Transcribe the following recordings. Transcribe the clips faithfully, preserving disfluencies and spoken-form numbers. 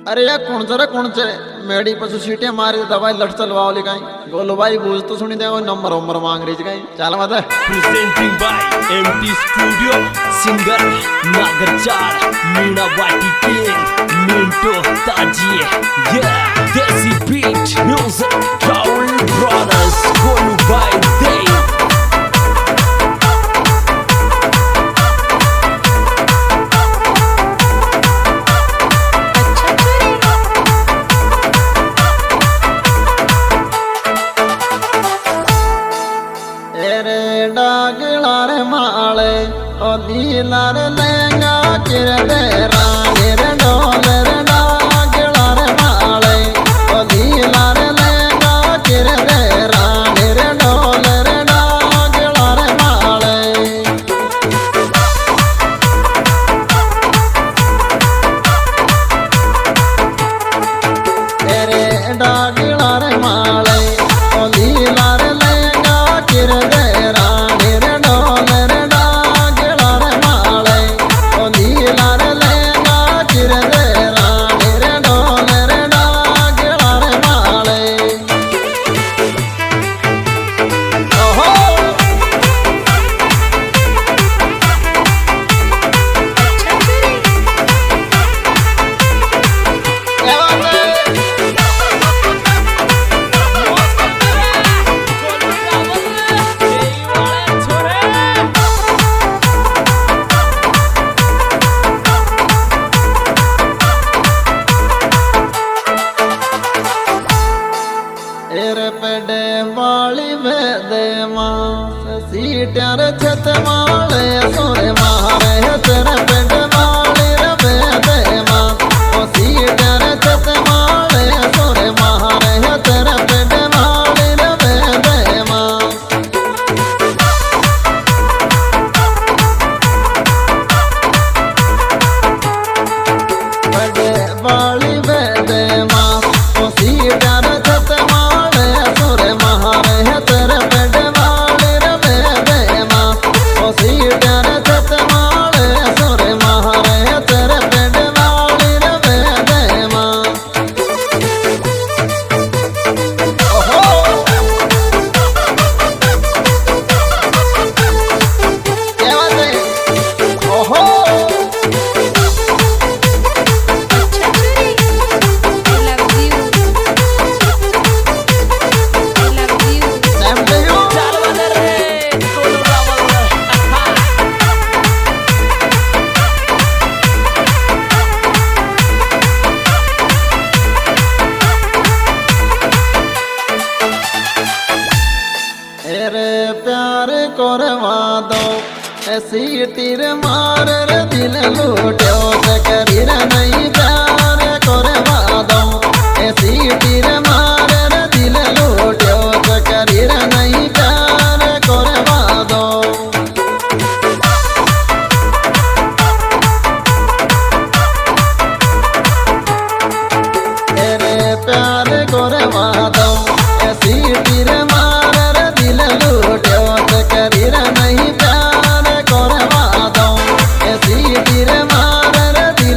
अरे या कौन रे कौन से मेडी पशु सीटे मारी दवाई लट चलवावली काई गोलू भाई बूझ तो सुनी दे नंबर नंबर मांग रही काई चल मत presenting by MT studio singer नागरचार मीना वाटी किंग मिंटो ताजी या देसी बीट म्यूजिक ट्राउल ब्रदर्स गोलू भाई दे डागलार माले ओ दीलार लेंगा किर दे रानी रे डोलर डागलार माले ओ दीलार लेंगा किर दे रानी रे डोलर डागलार माले तेरे डागलार माले ओ दीलार लेंगा किर दे पेडे वाली वेदे मास सीटर छत माले सोरे मारे तेरे पेडे वाली रे वेदे मास ओ सीटर छत माले सोरे मारे तेरे पेडे वाली रे वेदे मास पेडे वाली वेदे मास ओ सीटर छत माले सोरे महारे तेरे पेडे वाली रे वेदे मास ओ सीटर छत माले सोरे महारे तेरे पेडे वाली रे वेदे मास ओहो क्या बात है ओहो प्यार करवा दो ऐसी तीर मार रे दिल लूटो से करी रे नहीं प्यार करवा दो ऐसी तीर मार रे दिल लूटो से करी रे नहीं प्यार करवा दो तेरे प्यार करवा दो ऐसी तीर मार रे दिल लूटो करी रे नहीं प्यार करवा दो ऐसी तीर मार रे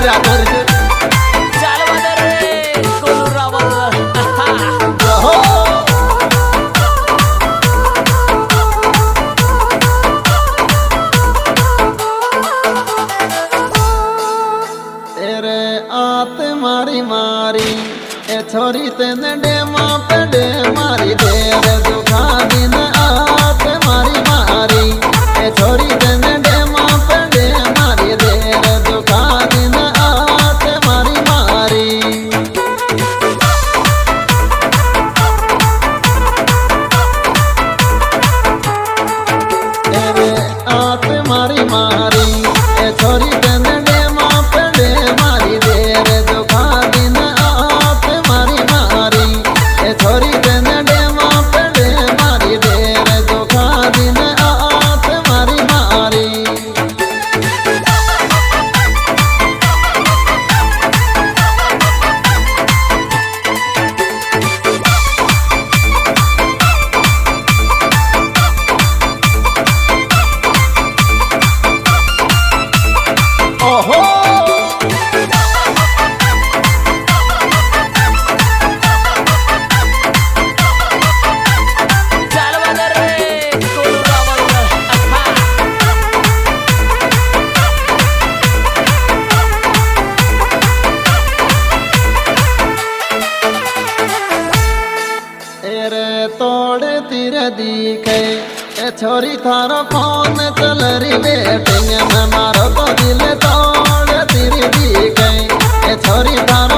क्या करके चाल बदर रे कोलू रावल रहो तेरे आत मारी मारी ए छोरी तेने डेमा पे डे मारी तेरे दुखा दिन आत मारी मारी ए छोरी तेने डेमा पे डे मारी तेरे दुखा दिन आत मारी मारी तेरे आत मारी मारी ए छोरी तेने डेमा पे डे मारी तेरे दुखा दिन आत मारी मारी ए छोरी तेने डेमा पे डे मारी तेरे दुखा दिन आत मारी मारी ओहो चाल बदर रे कोलू रावल तेरे तोड़ तीर दिखे ए छोरी थारो फोन चल री बेटिंग में मारो तो दिल तोड़ तीर दिखे ए छोरी थारो